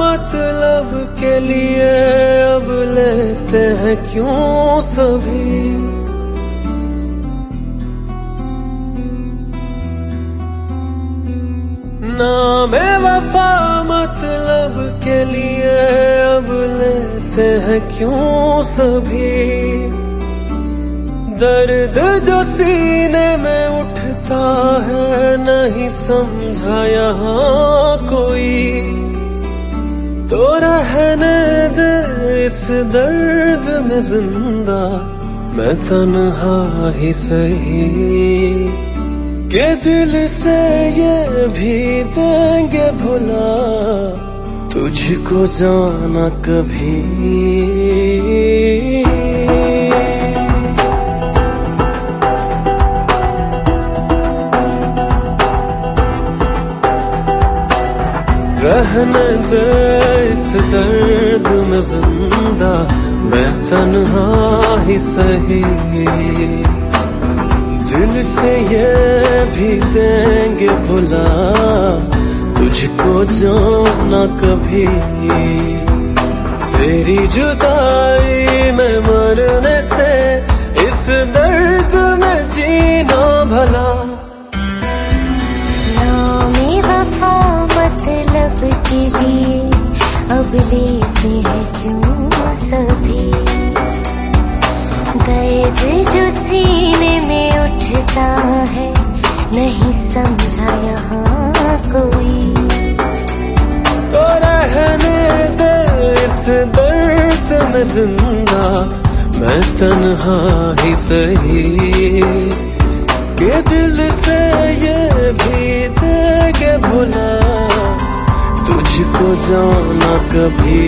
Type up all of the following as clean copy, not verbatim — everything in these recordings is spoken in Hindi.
मतलब के लिए अब लेते हैं क्यों सभी। नामे वफा मतलब के लिए अब लेते हैं क्यों सभी। दर्द जो सीने में उठता है नहीं समझा यहाँ कोई, तो रहने दे इस दर्द में जिंदा मैं तन्हा ही सही। के दिल से ये भी देंगे भुला तुझको जाना कभी। रहने दे इस दर्द में जिंदा मैं तन्हा ही सही। दिल से ये भी देंगे भुला तुझको जो ना कभी। तेरी जुदाई में मरने से इस दर्द में जीना भला। नामे वफा मतलब के लिए अब लेते हैं क्यों सभी। दर्द जो सीने में उठता है नहीं समझा यहाँ कोई, तो रहने दे इस दर्द में जिंदा मैं तन्हा ही सही। के दिल से ये भी देंगे भुला तुझको जाना कभी।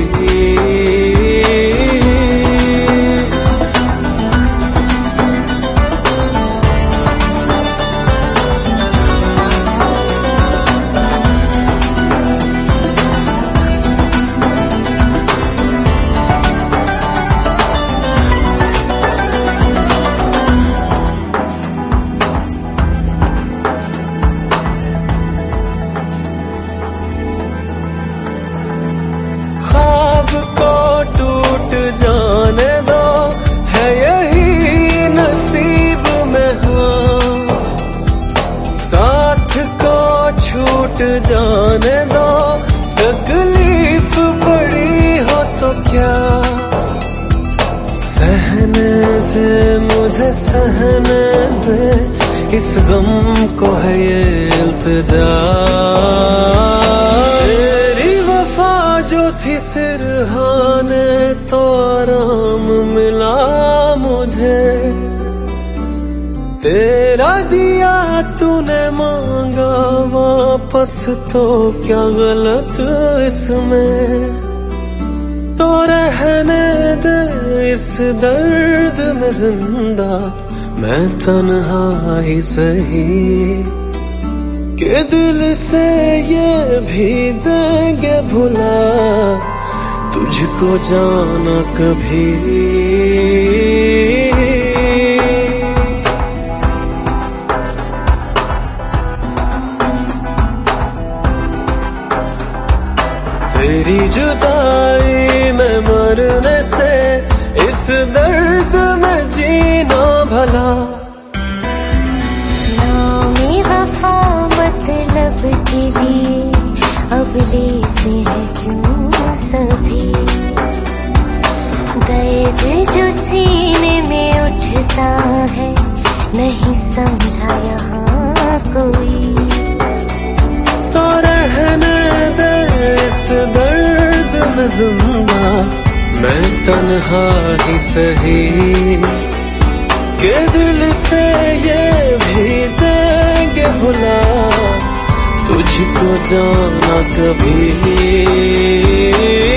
को टूट जाने दो है यही नसीब में हो। साथ को छूट जाने दो तकलीफ बड़ी हो तो क्या। सहने दे मुझे सहने दे इस गम को है ये इल्तिजा। जो थी सिरहाने तो आराम मिला मुझे। तेरा दिया तूने मांगा वापस तो क्या गलत इसमें। तो रहने दे इस दर्द में जिंदा मैं तन्हा ही सही। के दिल से ये भी देंगे भुला तुझको जाना कभी। तेरी जुदाई में मरने से इस दर्द में जीना भला। नामे वफा मतलब के लिए अब लेते हैं क्यों सभी। दर्द जो सीने में उठता है नहीं समझा यहाँ कोई, तो रहने दे इस दर्द में जिंदा मैं तन्हा ही सही। के दिल से ये भी देंगे भुला तुझको जाना कभी।